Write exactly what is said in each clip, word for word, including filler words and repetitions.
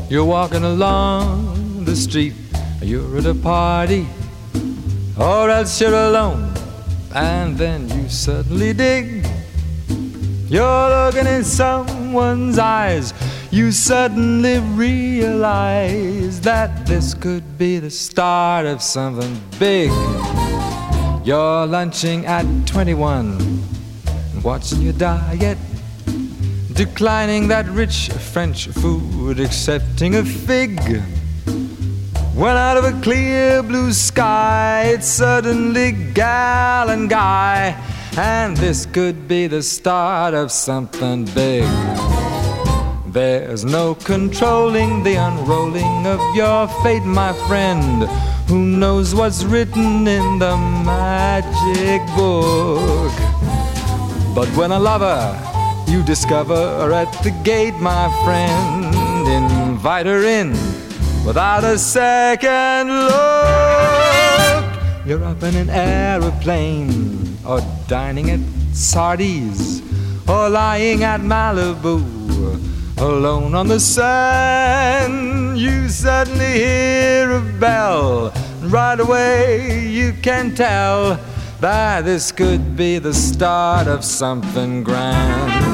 You're walking along the street, you're at a party, or else you're alone, and then you suddenly dig. You're looking in someone's eyes, you suddenly realize that this could be the start of something big. You're lunching at twenty-one, watching your diet, declining that rich French food, accepting a fig. When out of a clear blue sky, it's suddenly gal and guy, and this could be the start of something big. There's no controlling the unrolling of your fate, my friend. Who knows what's written in the magic book? But when a lover you discover at the gate, my friend, invite her in without a second look. You're up in an aeroplane, or dining at Sardi's, or lying at Malibu, alone on the sand. You suddenly hear a bell, and right away you can tell that this could be the start of something grand.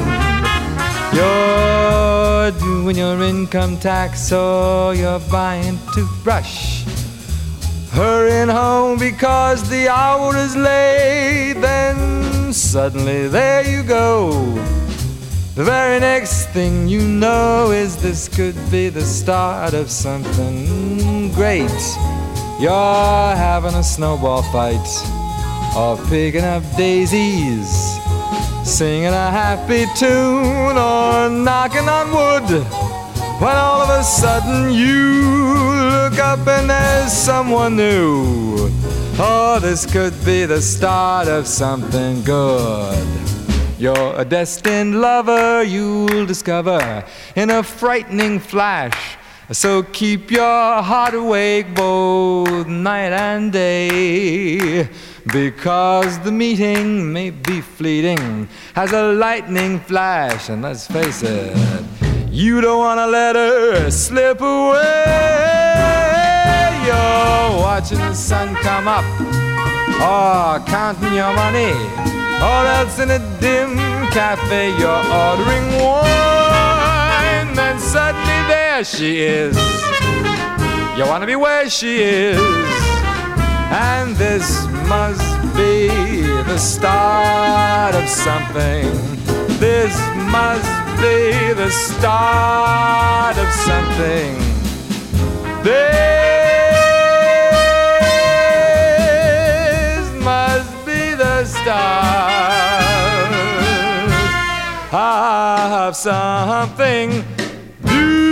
You're doing your income tax, or you're buying toothbrush, hurrying home because the hour is late. Then suddenly there you go. The very next thing you know is this could be the start of something great. You're having a snowball fight, or picking up daisies, singing a happy tune, or knocking on wood, when all of a sudden you look up and there's someone new. Oh, this could be the start of something good. You're a destined lover, you'll discover in a frightening flash. So keep your heart awake both night and day, because the meeting may be fleeting as a lightning flash. And let's face it, you don't want to let her slip away. You're watching the sun come up, or counting your money, or else in a dim cafe you're ordering wine. Then suddenly there she is, you want to be where she is, and this must be the start of something. This must be the start of something. This must be the start of something new.